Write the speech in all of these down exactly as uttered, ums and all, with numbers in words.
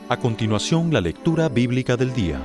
A continuación, la lectura bíblica del día.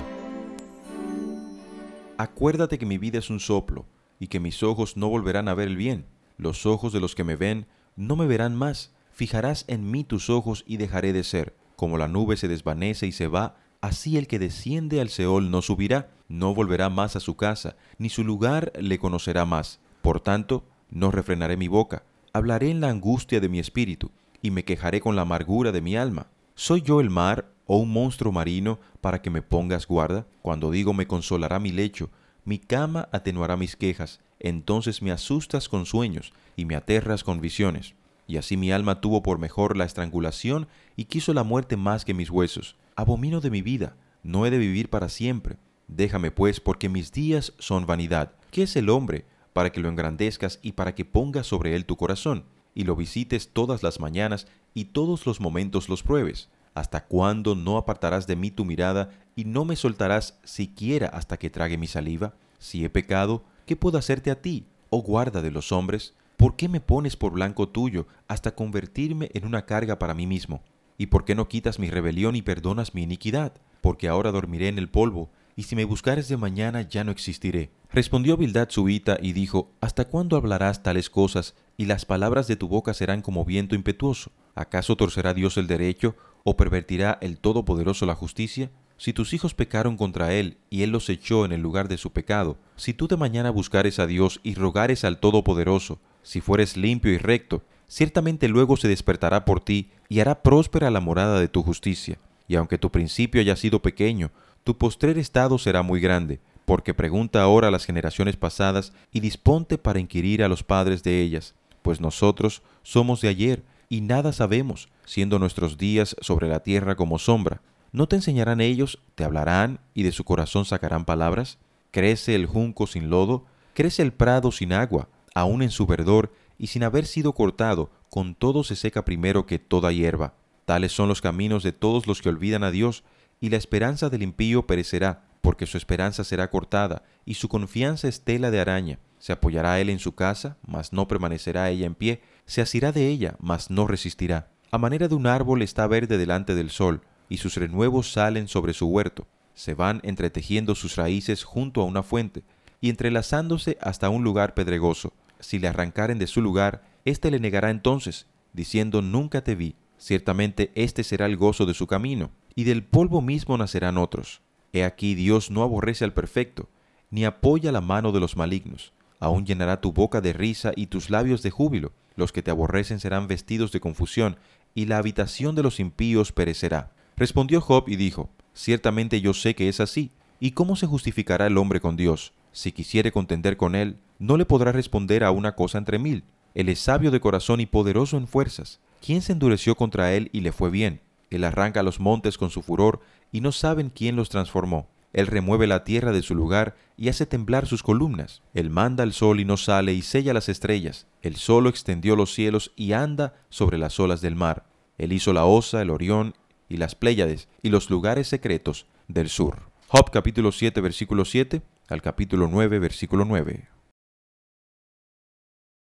Acuérdate que mi vida es un soplo, y que mis ojos no volverán a ver el bien. Los ojos de los que me ven no me verán más. Fijarás en mí tus ojos y dejaré de ser. Como la nube se desvanece y se va, así el que desciende al Seol no subirá, no volverá más a su casa, ni su lugar le conocerá más. Por tanto, no refrenaré mi boca, hablaré en la angustia de mi espíritu, y me quejaré con la amargura de mi alma. ¿Soy yo el mar o un monstruo marino para que me pongas guarda? Cuando digo me consolará mi lecho, mi cama atenuará mis quejas, entonces me asustas con sueños y me aterras con visiones. Y así mi alma tuvo por mejor la estrangulación y quiso la muerte más que mis huesos. Abomino de mi vida, no he de vivir para siempre. Déjame pues, porque mis días son vanidad. ¿Qué es el hombre para que lo engrandezcas y para que pongas sobre él tu corazón, y lo visites todas las mañanas y todos los momentos los pruebes? ¿Hasta cuándo no apartarás de mí tu mirada y no me soltarás siquiera hasta que trague mi saliva? Si he pecado, ¿qué puedo hacerte a ti, oh guarda de los hombres? ¿Por qué me pones por blanco tuyo hasta convertirme en una carga para mí mismo? ¿Y por qué no quitas mi rebelión y perdonas mi iniquidad? Porque ahora dormiré en el polvo, y si me buscares de mañana ya no existiré. Respondió Bildad subita y dijo: ¿Hasta cuándo hablarás tales cosas, y las palabras de tu boca serán como viento impetuoso? ¿Acaso torcerá Dios el derecho, o pervertirá el Todopoderoso la justicia? Si tus hijos pecaron contra él, y él los echó en el lugar de su pecado, si tú de mañana buscares a Dios y rogares al Todopoderoso, si fueres limpio y recto, ciertamente luego se despertará por ti, y hará próspera la morada de tu justicia. Y aunque tu principio haya sido pequeño, tu postrer estado será muy grande, porque pregunta ahora a las generaciones pasadas, y disponte para inquirir a los padres de ellas, pues nosotros somos de ayer, y nada sabemos, siendo nuestros días sobre la tierra como sombra. ¿No te enseñarán ellos, te hablarán, y de su corazón sacarán palabras? ¿Crece el junco sin lodo? ¿Crece el prado sin agua? Aún en su verdor, y sin haber sido cortado, con todo se seca primero que toda hierba. Tales son los caminos de todos los que olvidan a Dios, y la esperanza del impío perecerá, porque su esperanza será cortada, y su confianza es tela de araña. Se apoyará él en su casa, mas no permanecerá ella en pie. Se asirá de ella, mas no resistirá. A manera de un árbol está verde delante del sol, y sus renuevos salen sobre su huerto. Se van entretejiendo sus raíces junto a una fuente, y entrelazándose hasta un lugar pedregoso. Si le arrancaren de su lugar, éste le negará entonces, diciendo: nunca te vi. Ciertamente este será el gozo de su camino, y del polvo mismo nacerán otros. He aquí Dios no aborrece al perfecto, ni apoya la mano de los malignos. Aún llenará tu boca de risa y tus labios de júbilo. Los que te aborrecen serán vestidos de confusión, y la habitación de los impíos perecerá. Respondió Job y dijo: ciertamente yo sé que es así. ¿Y cómo se justificará el hombre con Dios? Si quisiere contender con él, no le podrá responder a una cosa entre mil. Él es sabio de corazón y poderoso en fuerzas. ¿Quién se endureció contra él y le fue bien? Él arranca los montes con su furor, y no saben quién los transformó. Él remueve la tierra de su lugar y hace temblar sus columnas. Él manda el sol y no sale, y sella las estrellas. Él solo extendió los cielos y anda sobre las olas del mar. Él hizo la Osa, el Orión y las Pléyades, y los lugares secretos del sur. Job capítulo siete, versículo siete, al capítulo nueve, versículo nueve.